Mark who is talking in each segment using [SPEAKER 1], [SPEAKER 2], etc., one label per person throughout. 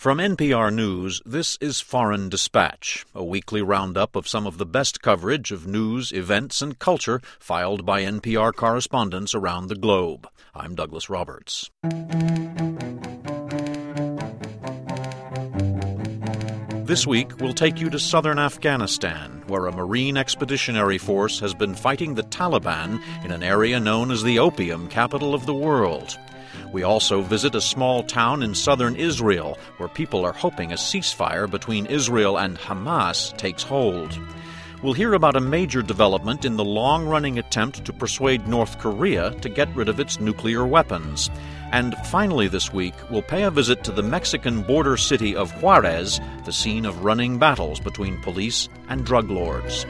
[SPEAKER 1] From NPR News, this is Foreign Dispatch, a weekly roundup of some of the best coverage of news, events, and culture filed by NPR correspondents around the globe. I'm Douglas Roberts. This week, we'll take you to southern Afghanistan, where a Marine Expeditionary Force has been fighting the Taliban in an area known as the opium capital of the world. We also visit a small town in southern Israel, where people are hoping a ceasefire between Israel and Hamas takes hold. We'll hear about a major development in the long-running attempt to persuade North Korea to get rid of its nuclear weapons. And finally this week, we'll pay a visit to the Mexican border city of Juarez, the scene of running battles between police and drug lords.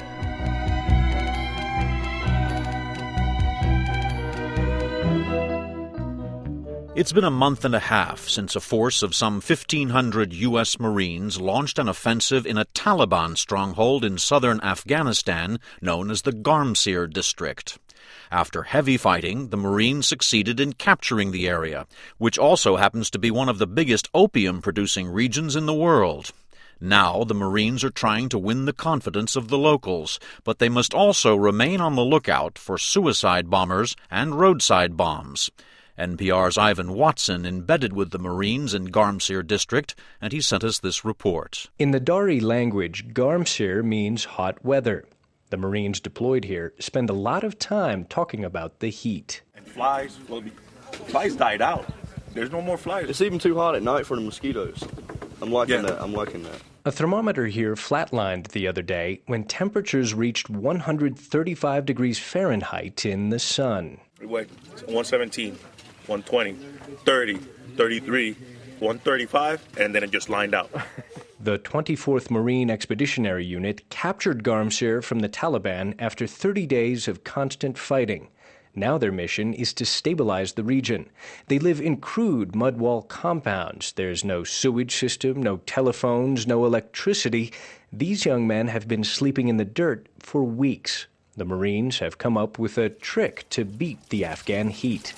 [SPEAKER 1] It's been a month and a half since a force of some 1,500 U.S. Marines launched an offensive in a Taliban stronghold in southern Afghanistan known as the Garmsir district. After heavy fighting, the Marines succeeded in capturing the area, which also happens to be one of the biggest opium-producing regions in the world. Now the Marines are trying to win the confidence of the locals, but they must also remain on the lookout for suicide bombers and roadside bombs. NPR's Ivan Watson embedded with the Marines in Garmsir district, and he sent us this report.
[SPEAKER 2] In the Dari language, Garmsir means hot weather. The Marines deployed here spend a lot of time talking about the heat.
[SPEAKER 3] And flies died out. There's no more flies.
[SPEAKER 4] It's even too hot at night for the mosquitoes. I'm liking that.
[SPEAKER 2] A thermometer here flatlined the other day when temperatures reached 135 degrees Fahrenheit in the sun.
[SPEAKER 3] Wait, 117. 120, 30, 33, 135, and then it just lined out.
[SPEAKER 2] The 24th Marine Expeditionary Unit captured Garmsir from the Taliban after 30 days of constant fighting. Now their mission is to stabilize the region. They live in crude mud wall compounds. There's no sewage system, no telephones, no electricity. These young men have been sleeping in the dirt for weeks. The Marines have come up with a trick to beat the Afghan heat.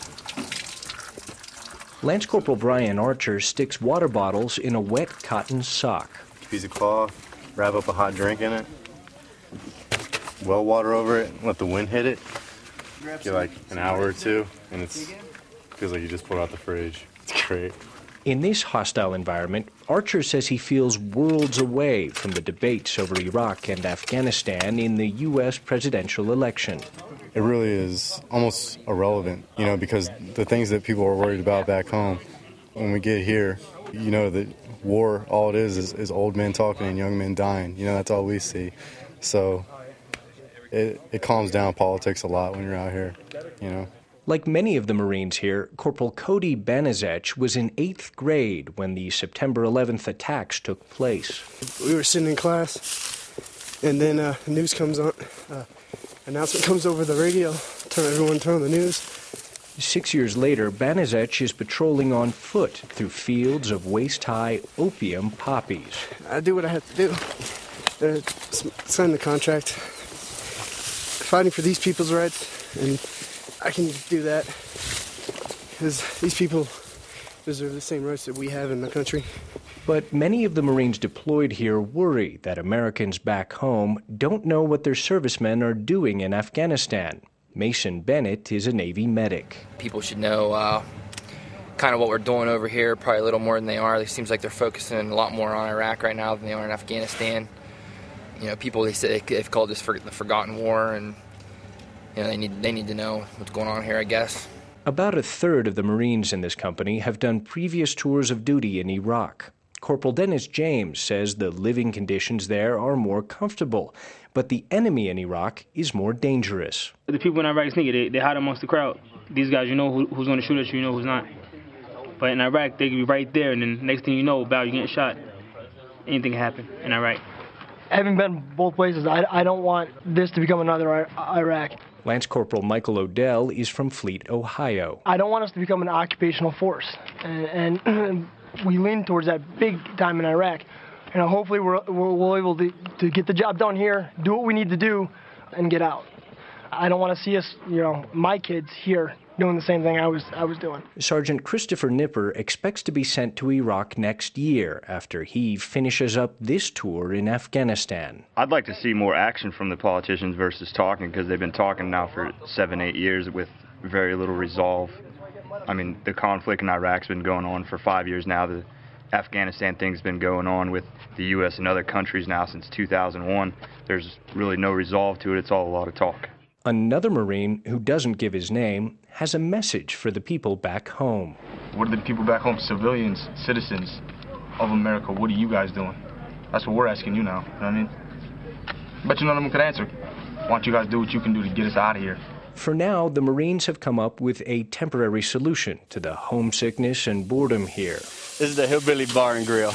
[SPEAKER 2] Lance Corporal Brian Archer sticks water bottles in a wet cotton sock.
[SPEAKER 5] Piece of cloth, wrap up a hot drink in it, well water over it, let the wind hit it. Get like an hour or two, and it feels like you just pulled out the fridge. It's great.
[SPEAKER 2] In this hostile environment, Archer says he feels worlds away from the debates over Iraq and Afghanistan in the U.S. presidential election.
[SPEAKER 5] It really is almost irrelevant, because the things that people are worried about back home, when we get here, that war, all it is old men talking and young men dying. That's all we see. So it calms down politics a lot when you're out here,
[SPEAKER 2] Like many of the Marines here, Corporal Cody Banizec was in 8th grade when the September 11th attacks took place.
[SPEAKER 6] We were sitting in class, and then the news comes on. Announcement comes over the radio. Everyone turn on the news.
[SPEAKER 2] 6 years later, Banizec is patrolling on foot through fields of waist-high opium poppies.
[SPEAKER 6] I do what I have to do. Sign the contract. Fighting for these people's rights, and I can do that because these people deserve the same rights that we have in the country.
[SPEAKER 2] But many of the Marines deployed here worry that Americans back home don't know what their servicemen are doing in Afghanistan. Mason Bennett is a Navy medic.
[SPEAKER 7] People should know kind of what we're doing over here, probably a little more than they are. It seems like they're focusing a lot more on Iraq right now than they are in Afghanistan. People, they say they've called this the forgotten war, and they need to know what's going on here, I guess.
[SPEAKER 2] About a third of the Marines in this company have done previous tours of duty in Iraq. Corporal Dennis James says the living conditions there are more comfortable, but the enemy in Iraq is more dangerous.
[SPEAKER 8] The people in Iraq sneaky, they hide amongst the crowd. These guys, who's going to shoot at you, who's not. But in Iraq, they can be right there, and then next thing you know, you're getting shot. Anything can happen in Iraq.
[SPEAKER 9] Having been both places, I don't want this to become another Iraq.
[SPEAKER 2] Lance Corporal Michael Odell is from Fleet, Ohio.
[SPEAKER 9] I don't want us to become an occupational force, and we lean towards that big time in Iraq. Hopefully we're able to get the job done here, do what we need to do, and get out. I don't want to see us, my kids here, doing the same thing I was doing.
[SPEAKER 2] Sergeant Christopher Nipper expects to be sent to Iraq next year after he finishes up this tour in Afghanistan.
[SPEAKER 10] I'd like to see more action from the politicians versus talking, because they've been talking now for 7-8 years with very little resolve. I mean, the conflict in Iraq's been going on for 5 years now. The Afghanistan thing's been going on with the U.S. and other countries now since 2001. There's really no resolve to it. It's all a lot of talk.
[SPEAKER 2] Another Marine, who doesn't give his name, has a message for the people back home.
[SPEAKER 11] What are the people back home, civilians, citizens of America, what are you guys doing? That's what we're asking you now, you know what I mean? Bet you none of them could answer. Why don't you guys do what you can do to get us out of here?
[SPEAKER 2] For now, the Marines have come up with a temporary solution to the homesickness and boredom here.
[SPEAKER 4] This is the Hillbilly Bar and Grill.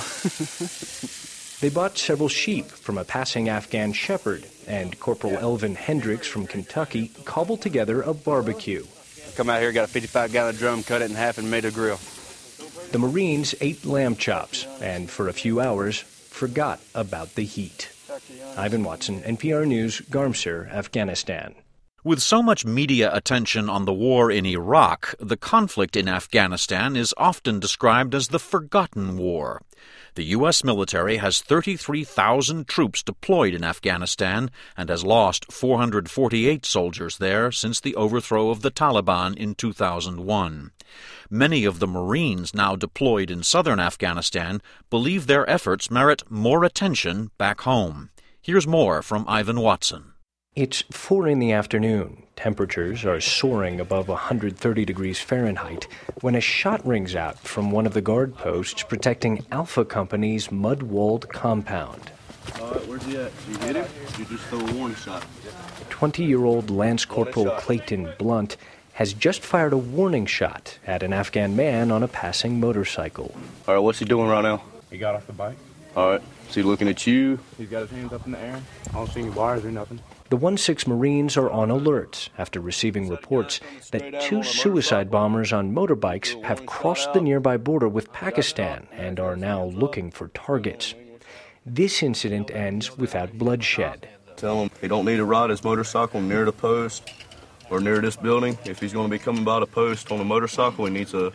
[SPEAKER 2] They bought several sheep from a passing Afghan shepherd, and Corporal Elvin Hendricks from Kentucky cobbled together a barbecue.
[SPEAKER 4] Come out here, got a 55-gallon drum, cut it in half, and made a grill.
[SPEAKER 2] The Marines ate lamb chops, and for a few hours, forgot about the heat. Ivan Watson, NPR News, Garmsir, Afghanistan.
[SPEAKER 1] With so much media attention on the war in Iraq, the conflict in Afghanistan is often described as the forgotten war. The U.S. military has 33,000 troops deployed in Afghanistan and has lost 448 soldiers there since the overthrow of the Taliban in 2001. Many of the Marines now deployed in southern Afghanistan believe their efforts merit more attention back home. Here's more from Ivan Watson.
[SPEAKER 2] It's 4 in the afternoon. Temperatures are soaring above 130 degrees Fahrenheit when a shot rings out from one of the guard posts protecting Alpha Company's mud-walled compound.
[SPEAKER 4] All right, where's he at? You hit him? You just throw a warning shot.
[SPEAKER 2] 20-year-old Lance Corporal Clayton Blunt has just fired a warning shot at an Afghan man on a passing motorcycle.
[SPEAKER 4] All right, what's he doing right now?
[SPEAKER 11] He got off the bike.
[SPEAKER 4] All right, is he looking at you?
[SPEAKER 11] He's got his hands up in the air. I don't see any wires or nothing.
[SPEAKER 2] The 1-6 Marines are on alert after receiving reports that 2 suicide bombers on motorbikes have crossed the nearby border with Pakistan and are now looking for targets. This incident ends without bloodshed.
[SPEAKER 4] Tell him he don't need to ride his motorcycle near the post or near this building. If he's going to be coming by the post on a motorcycle, he needs a...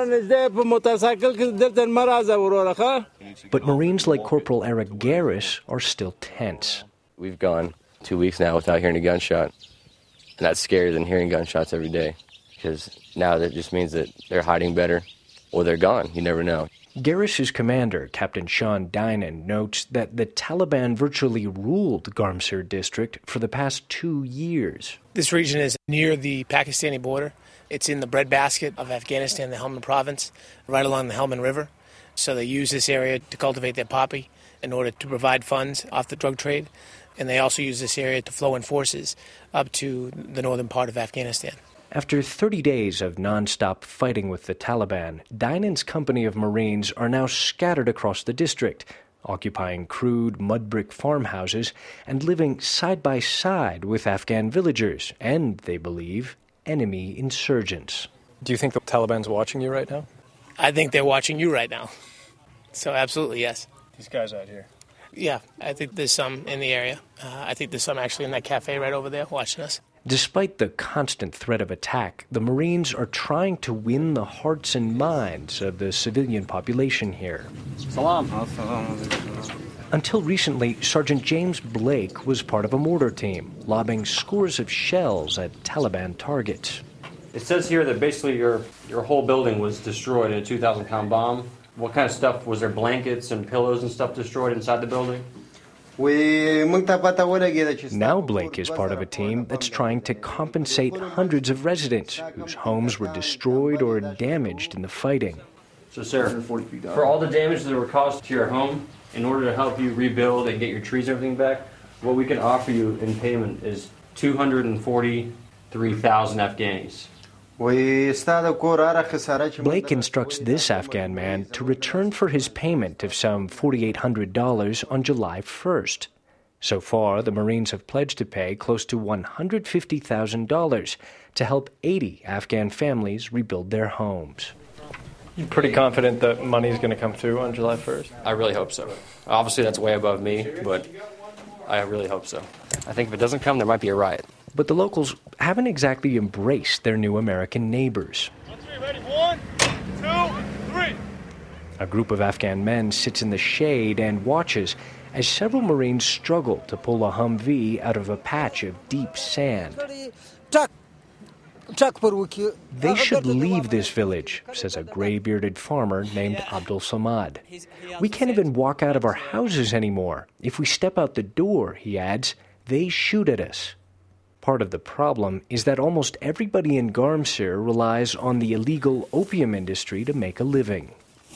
[SPEAKER 2] But Marines like Corporal Eric Garris are still tense.
[SPEAKER 12] We've gone 2 weeks now without hearing a gunshot, and that's scarier than hearing gunshots every day, because now that just means that they're hiding better or they're gone. You never know.
[SPEAKER 2] Garris's commander, Captain Sean Dinan, notes that the Taliban virtually ruled Garmsir district for the past 2 years.
[SPEAKER 13] This region is near the Pakistani border. It's in the breadbasket of Afghanistan, the Helmand province, right along the Helmand River. So they use this area to cultivate their poppy in order to provide funds off the drug trade. And they also use this area to flow in forces up to the northern part of Afghanistan.
[SPEAKER 2] After 30 days of nonstop fighting with the Taliban, Dinan's company of Marines are now scattered across the district, occupying crude mud brick farmhouses and living side by side with Afghan villagers and, they believe, enemy insurgents.
[SPEAKER 14] Do you think the Taliban's watching you right now?
[SPEAKER 13] I think they're watching you right now. So absolutely, yes.
[SPEAKER 11] These guys out here.
[SPEAKER 13] Yeah, I think there's some in the area. I think there's some actually in that cafe right over there watching us.
[SPEAKER 2] Despite the constant threat of attack, the Marines are trying to win the hearts and minds of the civilian population here.
[SPEAKER 11] Salam.
[SPEAKER 2] Until recently, Sergeant James Blake was part of a mortar team, lobbing scores of shells at Taliban targets.
[SPEAKER 15] It says here that basically your whole building was destroyed in a 2,000-pound bomb. What kind of stuff? Was there blankets and pillows and stuff destroyed inside the building?
[SPEAKER 2] Now Blake is part of a team that's trying to compensate hundreds of residents whose homes were destroyed or damaged in the fighting.
[SPEAKER 15] So, sir, for all the damage that were caused to your home, in order to help you rebuild and get your trees and everything back, what we can offer you in payment is 243,000 Afghanis.
[SPEAKER 2] Blake instructs this Afghan man to return for his payment of some $4,800 on July 1st. So far, the Marines have pledged to pay close to $150,000 to help 80 Afghan families rebuild their homes.
[SPEAKER 14] You're pretty confident that money's going to come through on July 1st?
[SPEAKER 15] I really hope so. Obviously, that's way above me, but I really hope so. I think if it doesn't come, there might be a riot.
[SPEAKER 2] But the locals haven't exactly embraced their new American neighbors.
[SPEAKER 16] Ready? 1, 2, 3.
[SPEAKER 2] A group of Afghan men sits in the shade and watches as several Marines struggle to pull a Humvee out of a patch of deep sand. They should leave this village, says a gray-bearded farmer named Abdul Samad. We can't even walk out of our houses anymore. If we step out the door, he adds, they shoot at us. Part of the problem is that almost everybody in Garmsir relies on the illegal opium industry to make a living.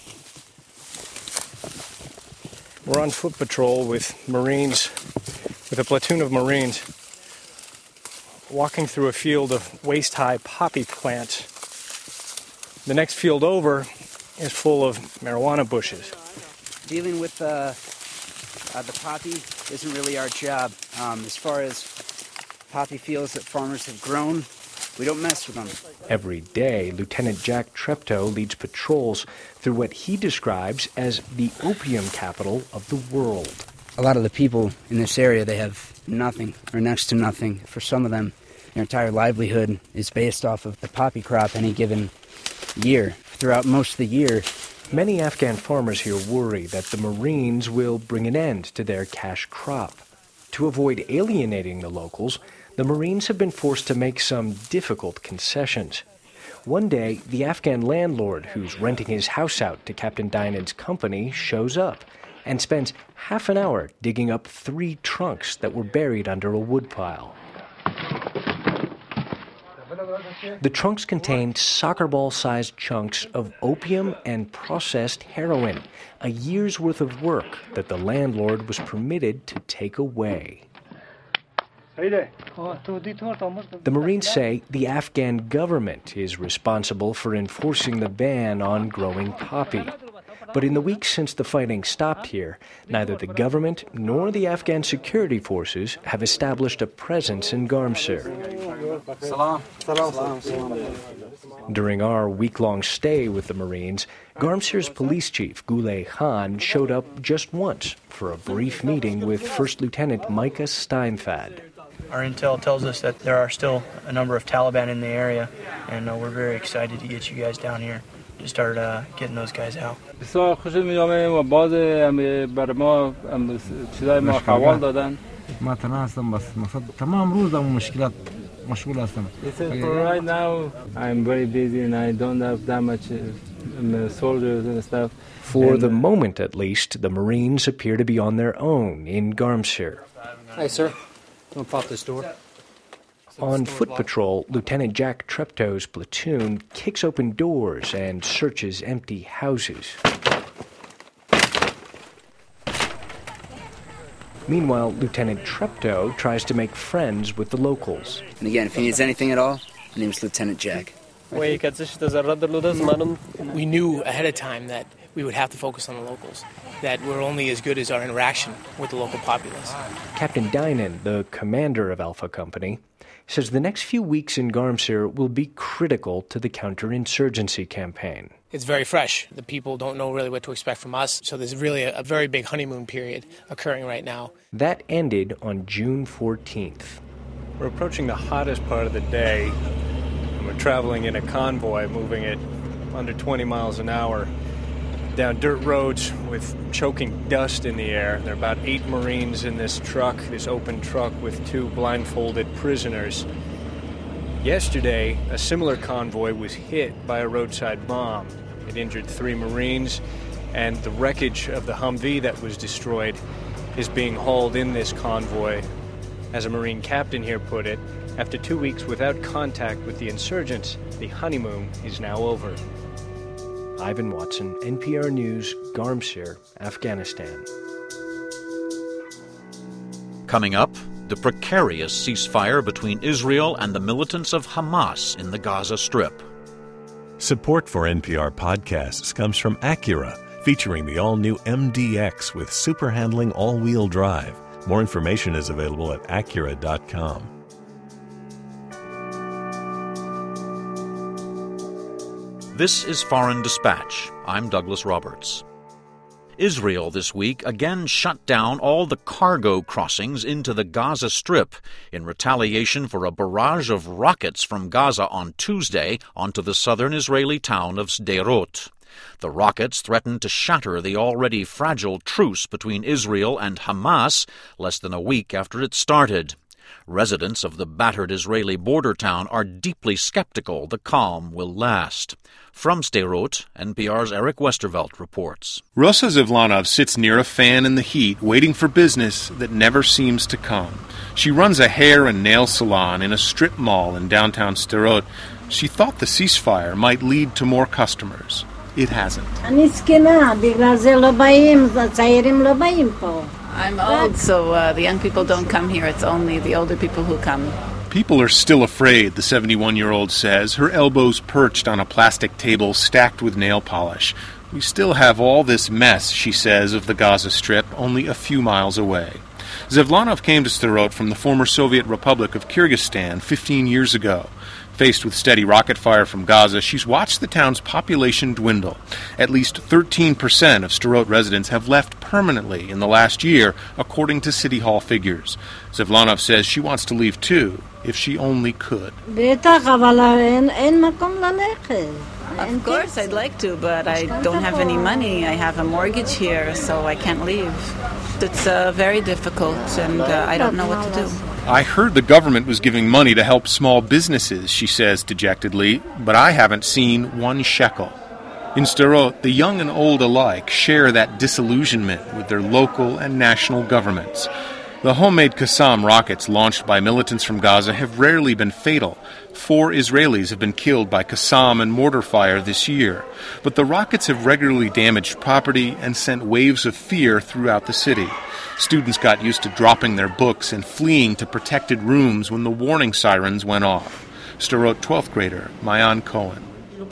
[SPEAKER 14] We're on foot patrol with Marines, with a platoon of Marines, walking through a field of waist-high poppy plants. The next field over is full of marijuana bushes.
[SPEAKER 17] Dealing with the poppy isn't really our job. As far as poppy fields that farmers have grown, we don't mess with them.
[SPEAKER 2] Every day, Lieutenant Jack Treptow leads patrols through what he describes as the opium capital of the world.
[SPEAKER 17] A lot of the people in this area, they have nothing or next to nothing. For some of them, their entire livelihood is based off of the poppy crop any given year. Throughout most of the year,
[SPEAKER 2] many Afghan farmers here worry that the Marines will bring an end to their cash crop. To avoid alienating the locals, the Marines have been forced to make some difficult concessions. One day, the Afghan landlord who's renting his house out to Captain Dynan's company shows up and spends half an hour digging up 3 trunks that were buried under a woodpile. The trunks contained soccer ball-sized chunks of opium and processed heroin, a year's worth of work that the landlord was permitted to take away. The Marines say the Afghan government is responsible for enforcing the ban on growing poppy. But in the weeks since the fighting stopped here, neither the government nor the Afghan security forces have established a presence in Garmsir. During our week-long stay with the Marines, Garmsir's police chief, Gulay Khan, showed up just once for a brief meeting with First Lieutenant Micah Steinfad.
[SPEAKER 18] Our intel tells us that there are still a number of Taliban in the area, and we're very excited to get you guys down here to start getting those guys out.
[SPEAKER 19] Right now, I'm very busy and I don't have that much soldiers and stuff.
[SPEAKER 2] For the moment, at least, the Marines appear to be on their own in Garmsir.
[SPEAKER 20] Hey, sir. Don't pop this door.
[SPEAKER 2] On foot patrol, Lieutenant Jack Treptow's platoon kicks open doors and searches empty houses. Meanwhile, Lieutenant Treptow tries to make friends with the locals.
[SPEAKER 17] And again, if he needs anything at all, my name is Lieutenant Jack.
[SPEAKER 13] We knew ahead of time that we would have to focus on the locals, that we're only as good as our interaction with the local populace.
[SPEAKER 2] Captain Dynan, the commander of Alpha Company, says the next few weeks in Garmsir will be critical to the counterinsurgency campaign.
[SPEAKER 13] It's very fresh. The people don't know really what to expect from us, so there's really a very big honeymoon period occurring right now.
[SPEAKER 2] That ended on June 14th.
[SPEAKER 14] We're approaching the hottest part of the day, and we're traveling in a convoy moving at under 20 miles an hour down dirt roads with choking dust in the air. There are about 8 Marines in this truck, this open truck with 2 blindfolded prisoners. Yesterday, a similar convoy was hit by a roadside bomb. It injured 3 Marines, and the wreckage of the Humvee that was destroyed is being hauled in this convoy. As a Marine captain here put it, after 2 weeks without contact with the insurgents, the honeymoon is now over. Ivan Watson, NPR News, Garmsir, Afghanistan.
[SPEAKER 1] Coming up, the precarious ceasefire between Israel and the militants of Hamas in the Gaza Strip.
[SPEAKER 21] Support for NPR podcasts comes from Acura, featuring the all-new MDX with super handling all-wheel drive. More information is available at Acura.com.
[SPEAKER 1] This is Foreign Dispatch. I'm Douglas Roberts. Israel this week again shut down all the cargo crossings into the Gaza Strip in retaliation for a barrage of rockets from Gaza on Tuesday onto the southern Israeli town of Sderot. The rockets threatened to shatter the already fragile truce between Israel and Hamas less than a week after it started. Residents of the battered Israeli border town are deeply skeptical the calm will last. From Sderot, NPR's Eric Westervelt reports.
[SPEAKER 3] Rosa Zivlanov sits near a fan in the heat, waiting for business that never seems to come. She runs a hair and nail salon in a strip mall in downtown Sderot. She thought the ceasefire might lead to more customers. It hasn't.
[SPEAKER 22] I'm old, so the young people don't come here. It's only the older people who come.
[SPEAKER 3] People are still afraid, the 71-year-old says, her elbows perched on a plastic table stacked with nail polish. We still have all this mess, she says, of the Gaza Strip only a few miles away. Zivlanov came to Sderot from the former Soviet Republic of Kyrgyzstan 15 years ago. Faced with steady rocket fire from Gaza, she's watched the town's population dwindle. At least 13% of Sderot residents have left permanently in the last year, according to City Hall figures. Zivlanov says she wants to leave too, if she only could.
[SPEAKER 22] Of course, I'd like to, but I don't have any money. I have a mortgage here, so I can't leave. It's very difficult, and I don't know what to do.
[SPEAKER 3] I heard the government was giving money to help small businesses, she says dejectedly, but I haven't seen one shekel. In Sderot, the young and old alike share that disillusionment with their local and national governments. The homemade Qassam rockets launched by militants from Gaza have rarely been fatal. 4 Israelis have been killed by Qassam and mortar fire this year. But the rockets have regularly damaged property and sent waves of fear throughout the city. Students got used to dropping their books and fleeing to protected rooms when the warning sirens went off. Sderot 12th grader Mayan Cohen.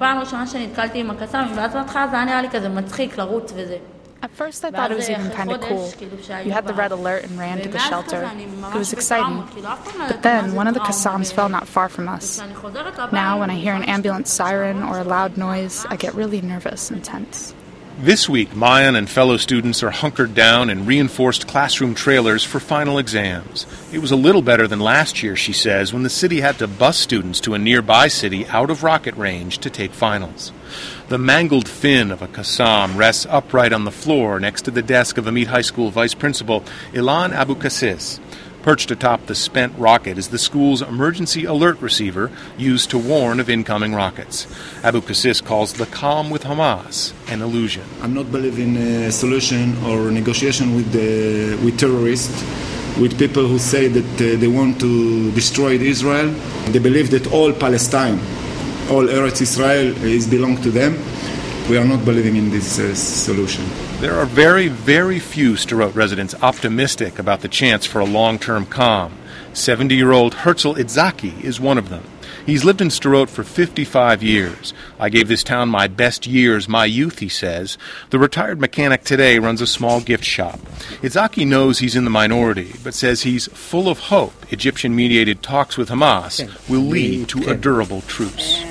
[SPEAKER 23] At first I thought it was even kind of cool. You had the red alert and ran to the shelter. It was exciting. But then one of the Qassams fell not far from us. Now when I hear an ambulance siren or a loud noise, I get really nervous and tense.
[SPEAKER 3] This week, Mayan and fellow students are hunkered down in reinforced classroom trailers for final exams. It was a little better than last year, she says, when the city had to bus students to a nearby city out of rocket range to take finals. The mangled fin of a Qassam rests upright on the floor next to the desk of Amit High School Vice Principal Ilan Abukassis. Perched atop the spent rocket is the school's emergency alert receiver used to warn of incoming rockets. Abukassis calls the calm with Hamas an illusion.
[SPEAKER 24] I'm not believing in a solution or negotiation with terrorists, with people who say that they want to destroy Israel. They believe that all Palestine, all Eretz Israel belong to them. We are not believing in this solution.
[SPEAKER 3] There are very, very few Sderot residents optimistic about the chance for a long-term calm. 70-year-old Herzl Itzaki is one of them. He's lived in Sderot for 55 years. I gave this town my best years, my youth, he says. The retired mechanic today runs a small gift shop. Itzaki knows he's in the minority, but says he's full of hope Egyptian-mediated talks with Hamas will lead to a durable truce.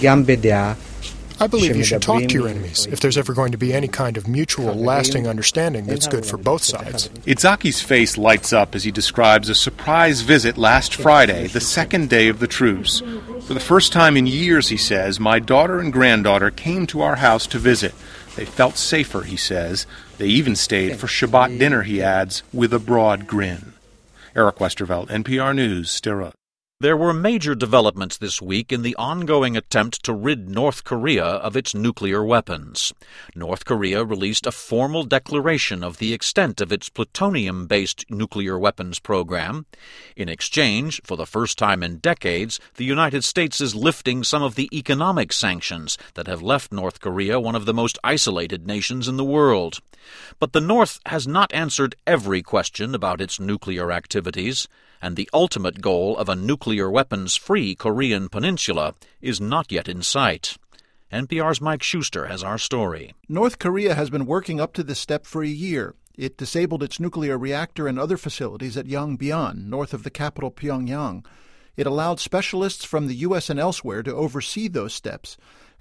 [SPEAKER 25] I believe you should talk to your enemies if there's ever going to be any kind of mutual, lasting understanding that's good for both sides.
[SPEAKER 3] Itzaki's face lights up as he describes a surprise visit last Friday, the second day of the truce. For the first time in years, he says, my daughter and granddaughter came to our house to visit. They felt safer, he says. They even stayed for Shabbat dinner, he adds, with a broad grin. Eric Westervelt, NPR News, Sderot.
[SPEAKER 1] There were major developments this week in the ongoing attempt to rid North Korea of its nuclear weapons. North Korea released a formal declaration of the extent of its plutonium-based nuclear weapons program. In exchange, for the first time in decades, the United States is lifting some of the economic sanctions that have left North Korea one of the most isolated nations in the world. But the North has not answered every question about its nuclear activities, and the ultimate goal of a nuclear weapons-free Korean peninsula is not yet in sight. NPR's Mike Schuster has our story.
[SPEAKER 26] North Korea has been working up to this step for a year. It disabled its nuclear reactor and other facilities at Yongbyon, north of the capital Pyongyang. It allowed specialists from the U.S. and elsewhere to oversee those steps.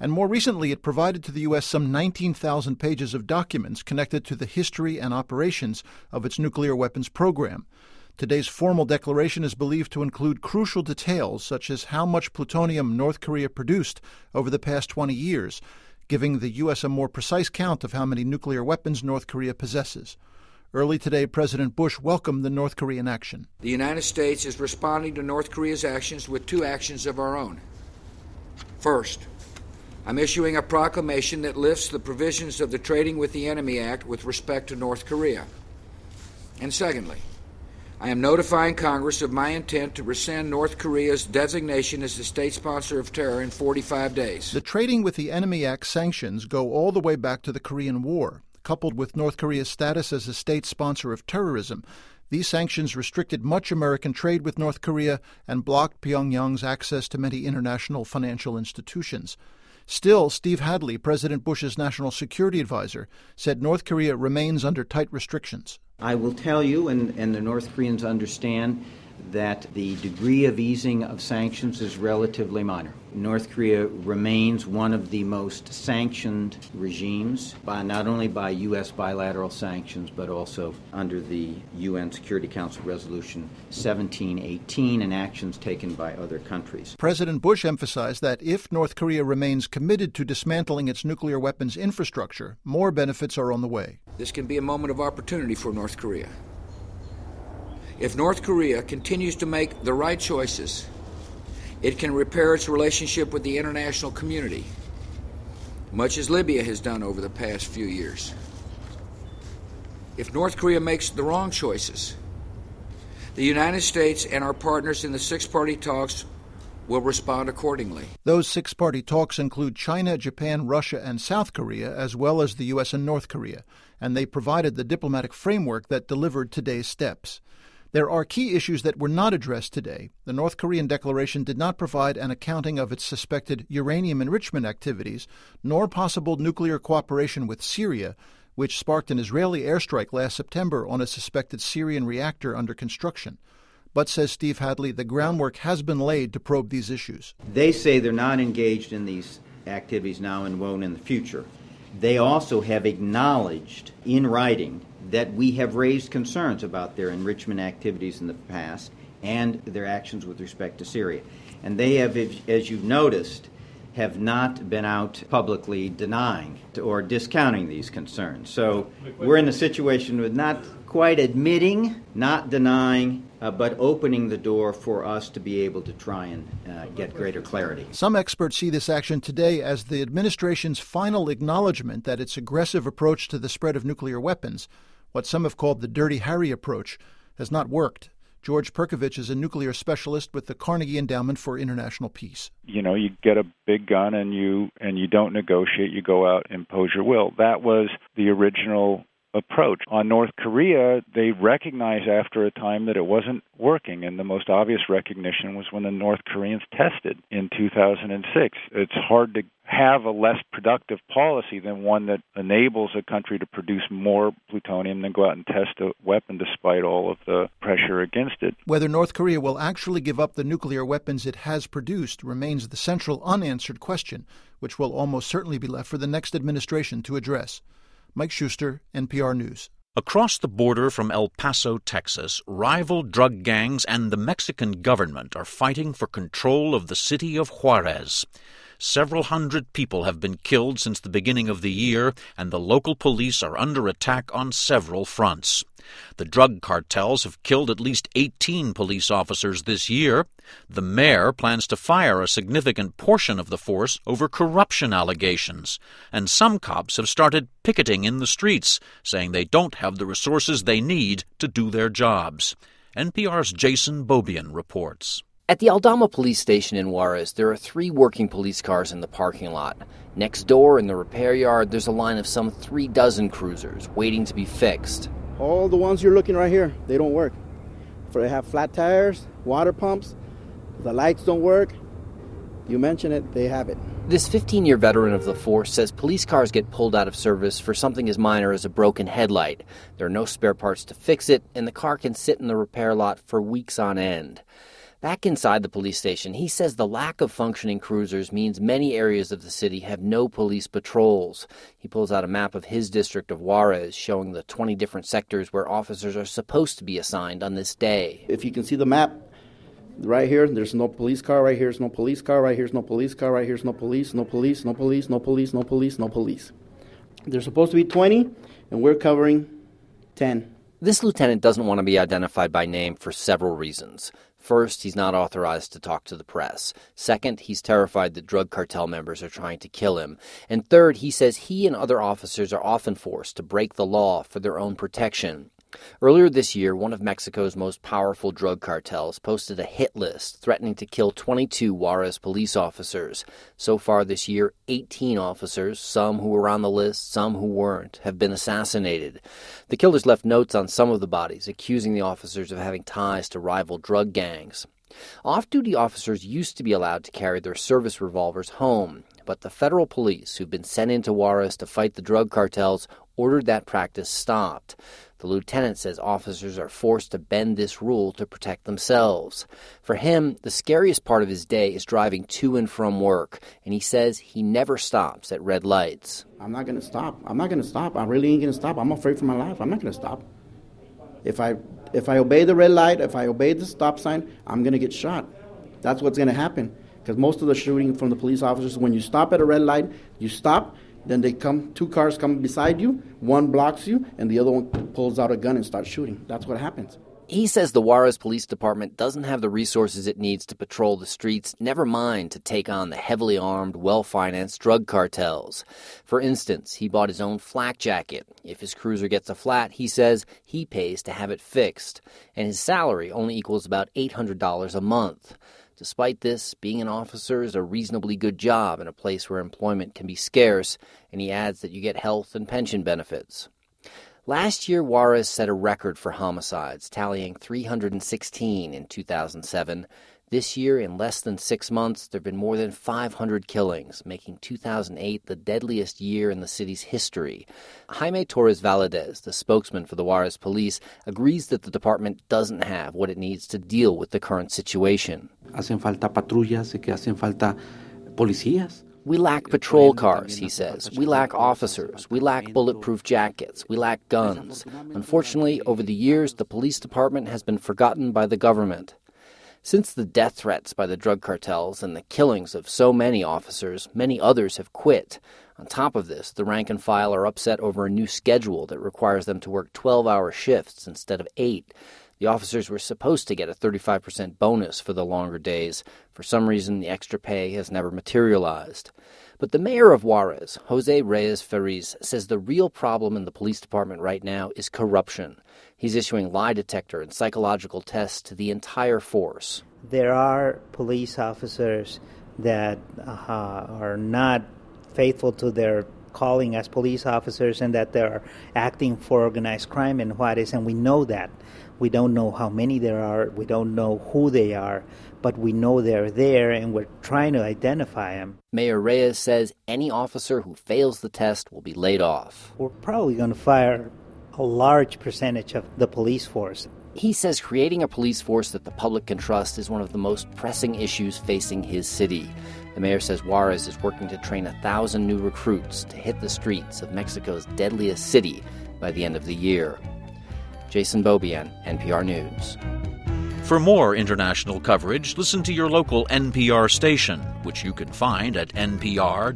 [SPEAKER 26] And more recently, it provided to the U.S. some 19,000 pages of documents connected to the history and operations of its nuclear weapons program. Today's formal declaration is believed to include crucial details, such as how much plutonium North Korea produced over the past 20 years, giving the U.S. a more precise count of how many nuclear weapons North Korea possesses. Early today, President Bush welcomed the North Korean action.
[SPEAKER 5] The United States is responding to North Korea's actions with two actions of our own. First, I'm issuing a proclamation that lifts the provisions of the Trading with the Enemy Act with respect to North Korea. And secondly, I am notifying Congress of my intent to rescind North Korea's designation as the state sponsor of terror in 45 days.
[SPEAKER 26] The Trading with the Enemy Act sanctions go all the way back to the Korean War. Coupled with North Korea's status as a state sponsor of terrorism, these sanctions restricted much American trade with North Korea and blocked Pyongyang's access to many international financial institutions. Still, Steve Hadley, President Bush's national security advisor, said North Korea remains under tight restrictions.
[SPEAKER 6] I will tell you, and the North Koreans understand, that the degree of easing of sanctions is relatively minor. North Korea remains one of the most sanctioned regimes, not only by U.S. bilateral sanctions, but also under the UN Security Council Resolution 1718 and actions taken by other countries.
[SPEAKER 26] President Bush emphasized that if North Korea remains committed to dismantling its nuclear weapons infrastructure, more benefits are on the way.
[SPEAKER 5] This can be a moment of opportunity for North Korea. If North Korea continues to make the right choices, it can repair its relationship with the international community, much as Libya has done over the past few years. If North Korea makes the wrong choices, the United States and our partners in the six-party talks will respond accordingly.
[SPEAKER 26] Those six-party talks include China, Japan, Russia, and South Korea, as well as the U.S. and North Korea, and they provided the diplomatic framework that delivered today's steps. There are key issues that were not addressed today. The North Korean declaration did not provide an accounting of its suspected uranium enrichment activities, nor possible nuclear cooperation with Syria, which sparked an Israeli airstrike last September on a suspected Syrian reactor under construction. But, says Steve Hadley, the groundwork has been laid to probe these issues.
[SPEAKER 6] They say they're not engaged in these activities now and won't in the future. They also have acknowledged in writing that we have raised concerns about their enrichment activities in the past and their actions with respect to Syria. And they have, as you've noticed, have not been out publicly denying or discounting these concerns. So we're in a situation with not quite admitting, not denying, but opening the door for us to be able to try and get greater clarity.
[SPEAKER 26] Some experts see this action today as the administration's final acknowledgement that its aggressive approach to the spread of nuclear weapons, what some have called the Dirty Harry approach, has not worked. George Perkovich is a nuclear specialist with the Carnegie Endowment for International Peace.
[SPEAKER 7] You know, you get a big gun and you don't negotiate, you go out and impose your will. That was the original approach. On North Korea, they recognized after a time that it wasn't working, and the most obvious recognition was when the North Koreans tested in 2006. It's hard to have a less productive policy than one that enables a country to produce more plutonium than go out and test a weapon despite all of the pressure against it.
[SPEAKER 26] Whether North Korea will actually give up the nuclear weapons it has produced remains the central unanswered question, which will almost certainly be left for the next administration to address. Mike Schuster, NPR News.
[SPEAKER 1] Across the border from El Paso, Texas, rival drug gangs and the Mexican government are fighting for control of the city of Juarez. Several hundred people have been killed since the beginning of the year, and the local police are under attack on several fronts. The drug cartels have killed at least 18 police officers this year. The mayor plans to fire a significant portion of the force over corruption allegations. And some cops have started picketing in the streets, saying they don't have the resources they need to do their jobs. NPR's Jason Beaubien reports.
[SPEAKER 8] At the Aldama police station in Juarez, there are 3 working police cars in the parking lot. Next door, in the repair yard, there's a line of some 36 cruisers waiting to be fixed.
[SPEAKER 9] All the ones you're looking right here, they don't work. They have flat tires, water pumps, the lights don't work. You mention it, they have it.
[SPEAKER 8] This 15-year veteran of the force says police cars get pulled out of service for something as minor as a broken headlight. There are no spare parts to fix it, and the car can sit in the repair lot for weeks on end. Back inside the police station, he says the lack of functioning cruisers means many areas of the city have no police patrols. He pulls out a map of his district of Juarez, showing the 20 different sectors where officers are supposed to be assigned on this day.
[SPEAKER 9] If you can see the map, right here, there's no police car. Right here's no police car. Right here's no police car. Right here's no police, no police, no police, no police, no police, no police. There's supposed to be 20, and we're covering 10.
[SPEAKER 8] This lieutenant doesn't want to be identified by name for several reasons. First, he's not authorized to talk to the press. Second, he's terrified that drug cartel members are trying to kill him. And third, he says he and other officers are often forced to break the law for their own protection. Earlier this year, one of Mexico's most powerful drug cartels posted a hit list threatening to kill 22 Juarez police officers. So far this year, 18 officers, some who were on the list, some who weren't, have been assassinated. The killers left notes on some of the bodies, accusing the officers of having ties to rival drug gangs. Off-duty officers used to be allowed to carry their service revolvers home, but the federal police, who've been sent into Juarez to fight the drug cartels, ordered that practice stopped. The lieutenant says officers are forced to bend this rule to protect themselves. For him, the scariest part of his day is driving to and from work, and he says he never stops at red lights.
[SPEAKER 9] I'm not going to stop. I really ain't going to stop. I'm afraid for my life. I'm not going to stop. If I obey the red light, if I obey the stop sign, I'm going to get shot. That's what's going to happen. Because most of the shooting from the police officers, when you stop at a red light, you stop, then they come, 2 cars come beside you, one blocks you, and the other one pulls out a gun and starts shooting. That's what happens.
[SPEAKER 8] He says the Juarez Police Department doesn't have the resources it needs to patrol the streets, never mind to take on the heavily armed, well-financed drug cartels. For instance, he bought his own flak jacket. If his cruiser gets a flat, he says he pays to have it fixed. And his salary only equals about $800 a month. Despite this, being an officer is a reasonably good job in a place where employment can be scarce, and he adds that you get health and pension benefits. Last year, Juarez set a record for homicides, tallying 316 in 2007. This year, in less than 6 months, there have been more than 500 killings, making 2008 the deadliest year in the city's history. Jaime Torres Valadez, the spokesman for the Juarez police, agrees that the department doesn't have what it needs to deal with the current situation.
[SPEAKER 4] Hacen falta patrullas, que hacen falta policías.
[SPEAKER 8] We lack patrol cars, he says. We lack officers. We lack bulletproof jackets. We lack guns. Unfortunately, over the years, the police department has been forgotten by the government. Since the death threats by the drug cartels and the killings of so many officers, many others have quit. On top of this, the rank and file are upset over a new schedule that requires them to work 12-hour shifts instead of 8. The officers were supposed to get a 35% bonus for the longer days. For some reason, the extra pay has never materialized. But the mayor of Juarez, Jose Reyes Ferriz, says the real problem in the police department right now is corruption. He's issuing lie detector and psychological tests to the entire force.
[SPEAKER 10] There are police officers that are not faithful to their calling as police officers and that they're acting for organized crime in Juarez, and we know that. We don't know how many there are, we don't know who they are, but we know they're there and we're trying to identify them.
[SPEAKER 8] Mayor Reyes says any officer who fails the test will be laid off.
[SPEAKER 10] We're probably going to fire a large percentage of the police force.
[SPEAKER 8] He says creating a police force that the public can trust is one of the most pressing issues facing his city. The mayor says Juarez is working to train 1,000 new recruits to hit the streets of Mexico's deadliest city by the end of the year. Jason Beaubien, NPR News.
[SPEAKER 1] For more international coverage, listen to your local NPR station, which you can find at npr.org.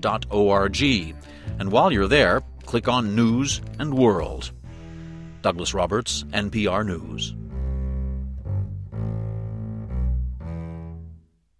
[SPEAKER 1] And while you're there, click on News and World. Douglas Roberts, NPR News.